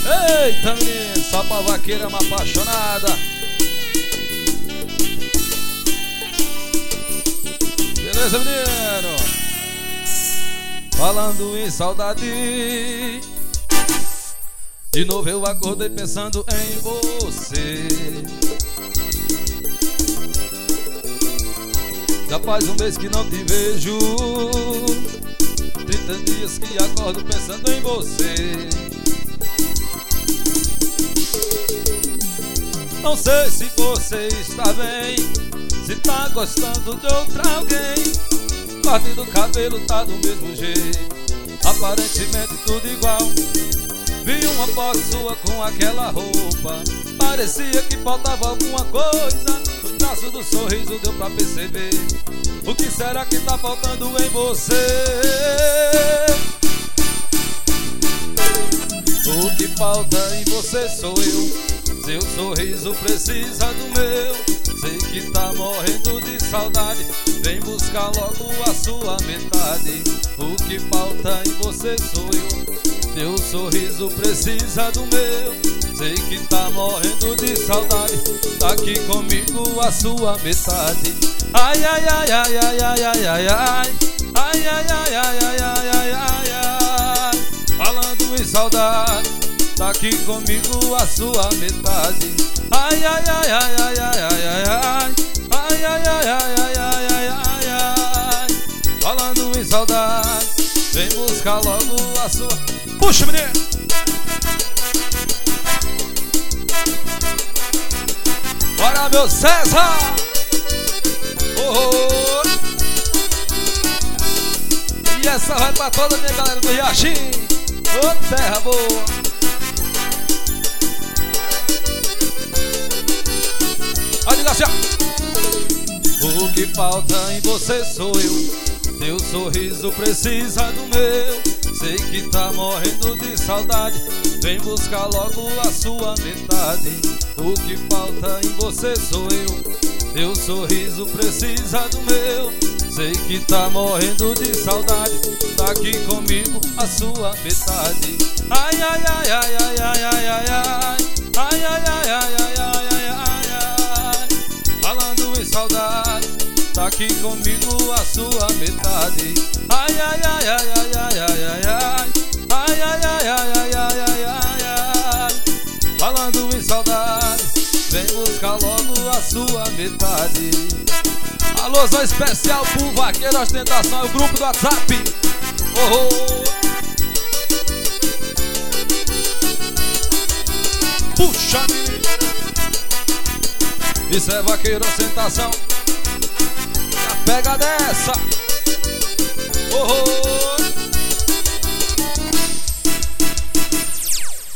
Eita, menino, só pra vaqueira uma apaixonada. Beleza, menino? Falando em saudade, de novo eu acordei pensando em você. Já faz um mês que não te vejo, 30 dias que acordo pensando em você. Não sei se você está bem, se tá gostando de outra alguém. Corte do cabelo tá do mesmo jeito, aparentemente tudo igual. Vi uma foto sua com aquela roupa, parecia que faltava alguma coisa. O traço do sorriso deu pra perceber. O que será que tá faltando em você? O que falta em você sou eu. Seu sorriso precisa do meu. Sei que tá morrendo de saudade, vem buscar logo a sua metade. O que falta em você sou eu. Teu sorriso precisa do meu. Sei que tá morrendo de saudade, tá aqui comigo a sua metade. Ai, ai, ai, ai, ai, ai, ai, ai, ai. Ai, ai, ai, ai, ai, ai, ai, ai, ai. Falando em saudade, tá aqui comigo a sua metade. Ai, ai, ai, ai, ai, ai, ai, ai, ai. Ai, ai, ai, ai, ai, ai, ai, ai, ai. Falando em saudade, vem buscar logo a sua. Puxa, menino! Bora, meu César! Oh, oh. E essa vai pra toda a minha galera do Riachim. Ô, terra boa! Aí, diga assim, ó. O que falta em você sou eu. Teu sorriso precisa do meu. Sei que tá morrendo de saudade, vem buscar logo a sua metade. O que falta em você sou eu. Teu sorriso precisa do meu. Sei que tá morrendo de saudade, tá aqui comigo a sua metade. Ai, ai, ai, ai, ai, ai, ai, ai, ai. Ai, ai, ai, ai, ai, ai, ai, ai, ai. Falando em saudade, tá aqui comigo a sua metade. Ai, ai, ai, ai, ai, ai, ai, ai, ai. Ai, ai, ai, ai, ai, ai, ai, ai, ai. Falando em saudade, vem buscar logo a sua metade. Alôzão especial pro Vaqueiro Ostentação, é o grupo do WhatsApp. Oh, oh. Puxa, menino. Isso é Vaqueiro Ostentação. Pega dessa. Oh, oh.